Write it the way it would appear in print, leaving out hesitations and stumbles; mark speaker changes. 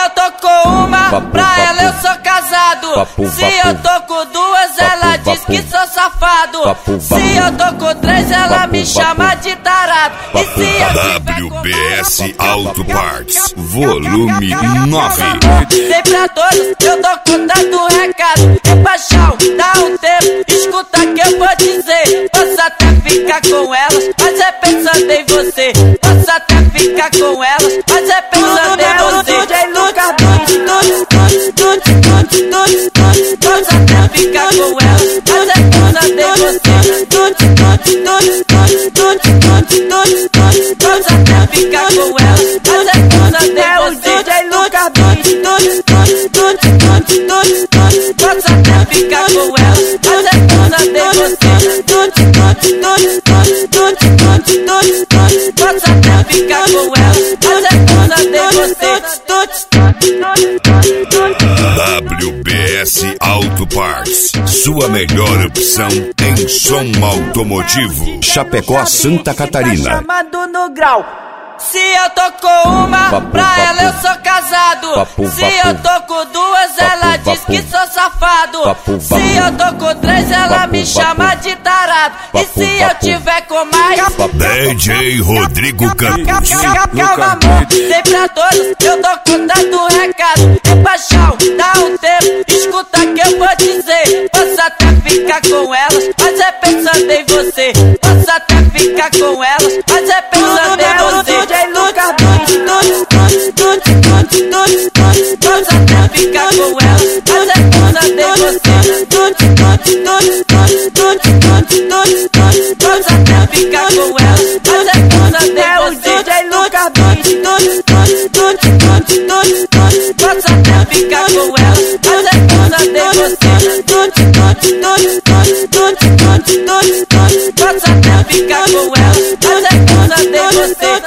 Speaker 1: eu tô com uma, pra ela eu sou casado. Se eu tô com duas, ela diz que sou safado. Se eu tô com três, ela me chama de tarado. E se eu
Speaker 2: WBS Auto Parts, volume 9.
Speaker 1: Sei pra todos, eu tô contando recado. É paixão, dá um tempo, escuta que eu vou dizer. Posso até ficar com elas, mas é pensando em você. Posso até ficar com elas, mas é pensando em você. DJ Lucas, posso até ficar com elas, mas é pensando em você. Posso até ficar com elas, mas é pensando em você. DJ Lucas, posso até ficar com elas, mas é pensando em você. Posso até ficar com elas, mas é pensando em você.
Speaker 2: WBS Auto Parts, sua melhor opção em som automotivo. Chapecó, Santa Catarina.
Speaker 1: Chamando no grau. Se eu tô com uma, pra ela eu sou casado. Se eu tô com duas, ela diz que sou safado. Se eu tô com três, ela me chama de tarado. E se eu tiver com mais,
Speaker 2: DJ Rodrigo Campos.
Speaker 1: calma amor, sei pra todos, eu tô contando recado. É paixão, dá um tempo, escuta que eu vou dizer. Posso até ficar com elas, mas é pensando em você. Posso até ficar com elas, mas é pensando em você. DJ Lucas, posso até ficar com elas, mas é pensando em você. Posso até ficar com elas, mas é pensando em você. DJ Lucas, posso até ficar com elas, mas é pensando em você. Posso até ficar com elas, mas é pensando em você.